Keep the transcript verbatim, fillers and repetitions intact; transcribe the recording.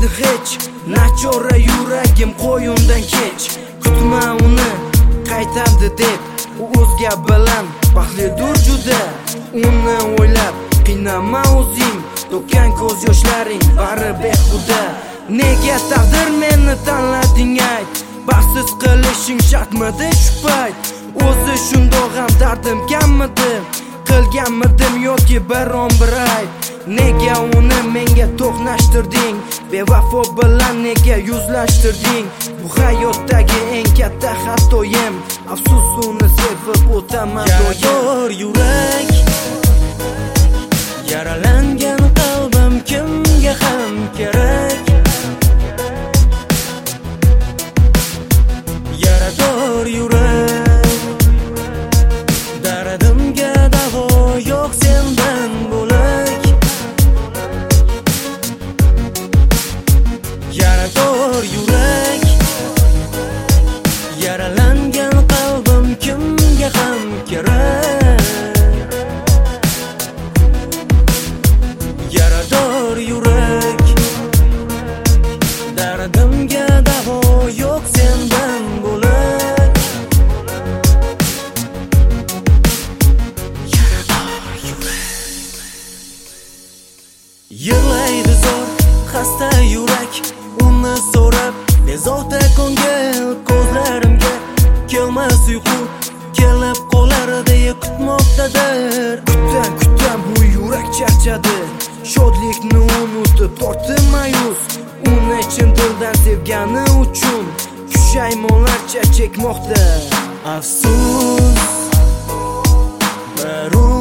yig'laydi hech nachora yuragim qo'yimdan kech. Kutma uni qaytadi deb, u o'zga bilan baxtlidir juda. Uni o'ylab qiynama o'zing, to'kkan ko'z yoshlaring bari behuda. Nega taqdir meni tanlading ayt, baxtsiz qilishing shartmidi shu payt? O'zi shundoq ham dardim kammidi, qilganmidim yoki biron bir ayb? Nega uni menga to'qnashtirding, bevafo bilan nega yuzlashtirding? Bu hayotdagi eng katta xatoyim, afsus uni sevib o'taman doim. Yurak yaralangan qalbim kimga ham kerak? Yarador yurak, dardimga davo yo'q sendan bo'lak. Yarador yurak, yaralangan qalbim kimga ham kerak? Yarador yurak, dardimga davo yo'q sendan bo'lak. Yarador yurak, yig'laydi zo'r xasta yurak, uni so'rab bezovta ko'ngil ko'zlarimga kelmas uyqu, kelib qolar deya kutmoqdadir. Kutam kutam bu yurak charchadi, shodlikni unutib tortdi mayus. Uni chin dildan sevgani uchun pushaymonlarcha chekmoqda. Afsus, bir